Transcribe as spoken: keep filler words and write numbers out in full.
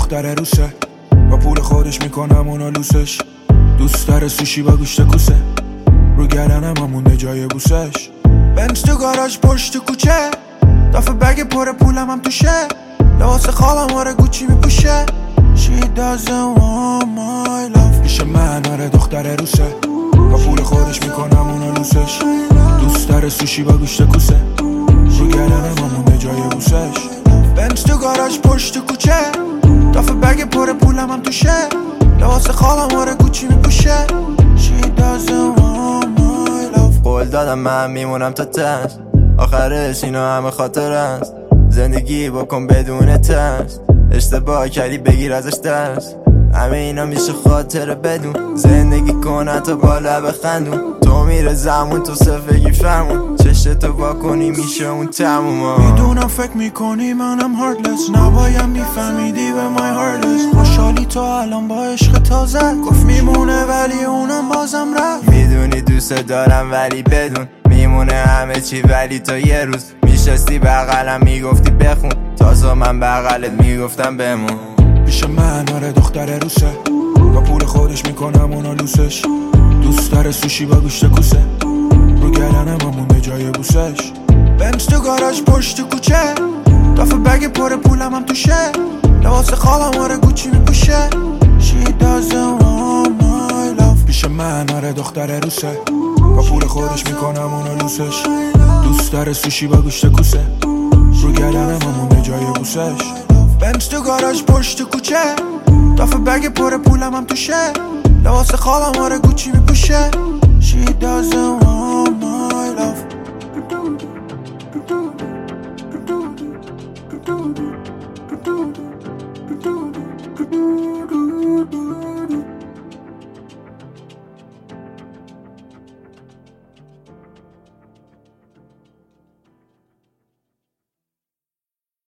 دختر روسه، با پول خودش میکنم اونو لوسش. دوست داره سوشی با گوشت کوسه، رو گردنم همونده جای بوسش. بنز تو گاراژ پشت کوچه، دافه بگ پر پولم هم توشه. لباس خوابم آره گوچی میپوشه. She doesn't want my love. پیش من آره دختر روسه، با پول خودش میکنم اونو لوسش. دوست داره سوشی با گوشت کوسه، رو گردنم همونده جای بوسش. بنز تو گاراژ پشت کوچه، دافه بگ پر پولم هم توشه. لباس خوابم آره گوچی میپوشه. She doesn't want my love. قول دادم من میمونم تا تنش، آخرش اینا همه خاطر است. زندگی بکن بدون ترس، اشتباه کردی بگیر ازش درس. همه اینا میشه خاطره بدون، زندگی کن تا بالا بخندون. تو میره زمون تو صفگی فرمون، چشتو با کنی میشه اون تموم. میدونم فکر میکنی منم هارتلس، نباید میفهمیدی به مای هارتلس. خوشحالی تو الان با عشق تازه، گفت میمونه ولی اونم بازم رفت. میدونی دوست دارم ولی بدون، میمونه همه چی ولی تا یه روز میشستی بغلم میگفتی بخون، تازه من بغلت میگفتم بمون. پیش من آره دختر روسه، با پول خودش میکنم اونو لوسش. دوست داره سوشی با گوشت کوسه، رو گردنم همونده جای بوسش. بنز تو گاراژ پشت کوچه، دافه بگ پر پولم هم توشه. لباس خوابم آره گوچی میپوشه. She doesn't want my love. پیش من آره دختر روسه، با پول خودش میکنم اونو لوسش. دوست داره سوشی با گوشت کوسه، رو گردنم همونده جای بوسش. بنز تو گاراژ پشت کوچه، دافه بگ پر پولم هم توشه. لباس خوابم آره گوچی میپوشه. She doesn't want